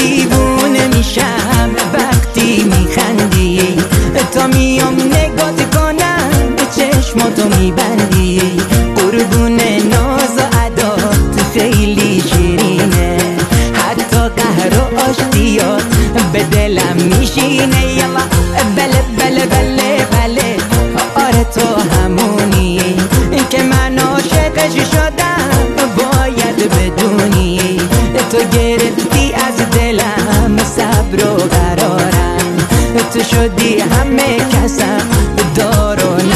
دیوونه میشم وقتی میخندی، تا میام نگات کنم به چشماتو میبندی. قربون ناز و عدات خیلی شیرینه، حتی قهر و آشتیات به دلم میشینه. یلا بله بله بله بله، آره تو همونی که من عاشقش شدم، باید بدونی تو گرفتی از دلم صبر و قرارم، تو شدی همه کسم دار و